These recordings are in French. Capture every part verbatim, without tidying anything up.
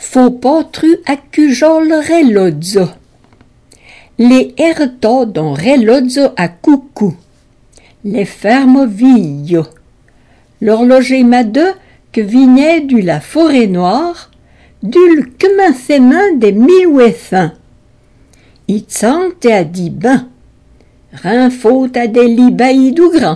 faut pas tru accujol relozzo. Les erto don relozzo a coucou. Les fermo viglio. L'horloger m'a de que vignait du la forêt noire, du commencement des mille huit cents. Il sente a dit ben, rien faute à des libaïs du grand.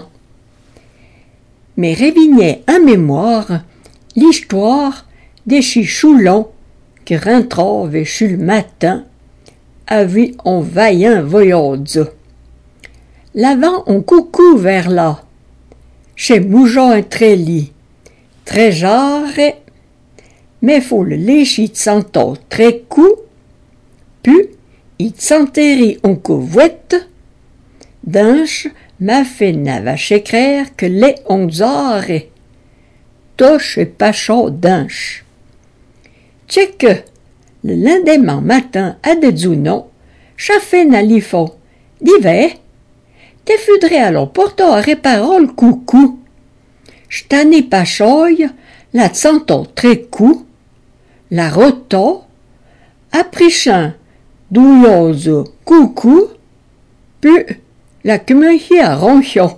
Mais révignait en mémoire l'histoire des chichoulons qui rentrave chez le matin, avec un vaillant voyage. L'avant on coucou vers là, chez Moujon un tréli, très jarre, mais faut le lécher de santo très cou, puis il s'enterrit en couvette, d'anche m'a fait n'ava chécraire que les onze heures, toche et pas chaud d'anche. Tchè que, le lendemain matin à Dezounon, chafé n'a l'ifo, d'hiver, te fudré alors porto à réparer le coucou. J't'en ai pas choye, la santo très cou, la roto, apprichin, douilleuse coucou, puis la cumeille à ronchon.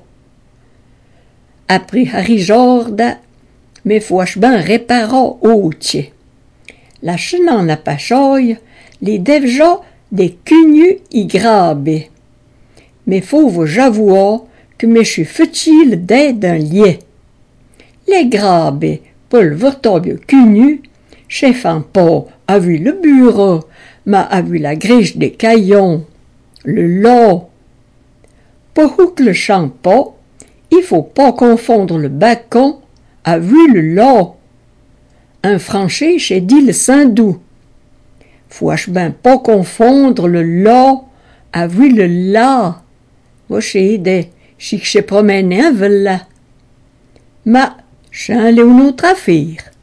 Après Harry Jorda, mais fouach ben réparo outje. La chenan n'a pas choye, les devja des cunus y grabe. Mais faut vous j'avoue que me suis futile d'aide un lié. Les grabe, Paul Vortobio cunu, chef en pas, a vu le bureau, m'a a vu la grèche des caillons, le lot. Pour que le chante pas, il faut pas confondre le bacon, a vu le lot. Un franchi chez dit le Saint-Doux. Fouach ben pas confondre le lot, a vu le la. Va chez des, chic chez promener un vela. Ma, j'en ai une autre affaire.